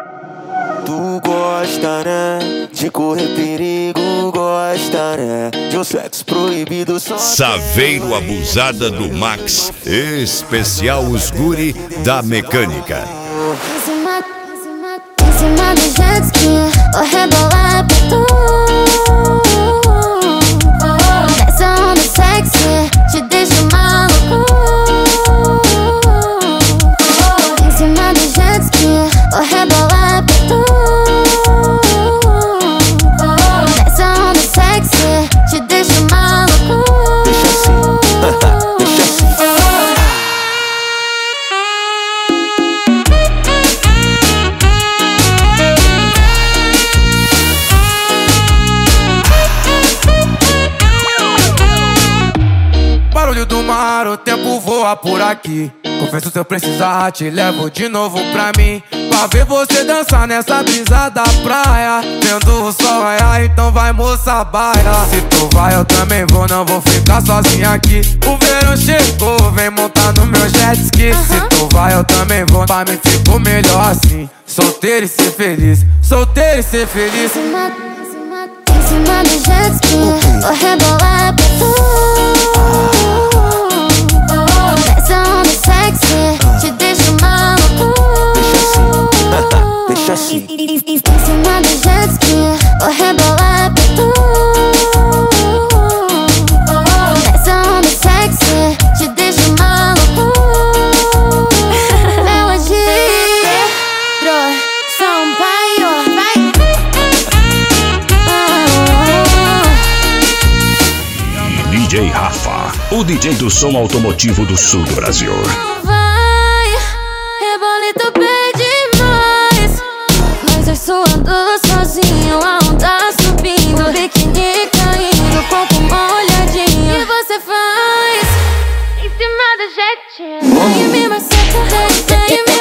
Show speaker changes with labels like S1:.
S1: Tu gosta, né? De correr perigo, gosta, né? De um sexo proibido só.
S2: Saveiro Abusada do Max, especial os guri da mecânica.
S3: Em cima do jet ski, vou rebolar pra tu. Nessa onda sexy, te deixo maluco. Em cima do jet ski, vou rebolar pra tu. Nessa onda sexy, te deixo maluco.
S1: Deixa assim, deixa assim.
S4: Barulho do mar, o tempo voa por aqui. Confesso, se eu precisar, te levo de novo pra mim. Pra ver você dançar nessa brisa da praia. Vendo o sol raiar, então vai, moça, baila. Se tu vai, eu também vou, não vou ficar sozinha aqui. O verão chegou, vem montar no meu jet ski. Se tu vai, eu também vou, pra mim ficou melhor assim. Solteiro e ser feliz, solteiro e ser feliz.
S3: Em cima do jet ski, vou rebolar pra tu. Nessa onda sexy, te deixo maluco.
S1: Deixa assim.
S3: Em cima do jet ski, vou rebolar pra tu. Nessa onda sexy, te deixo maluco. Melodia, Sampaio, vai.
S5: DJ Rafa, o DJ do som automotivo do sul do Brasil.
S3: Vai, rebolito bem demais. Mas eu suando sozinho, a onda subindo, biquíni caindo, corpo molhadinho. E você faz em cima do jet. E me maceta, e me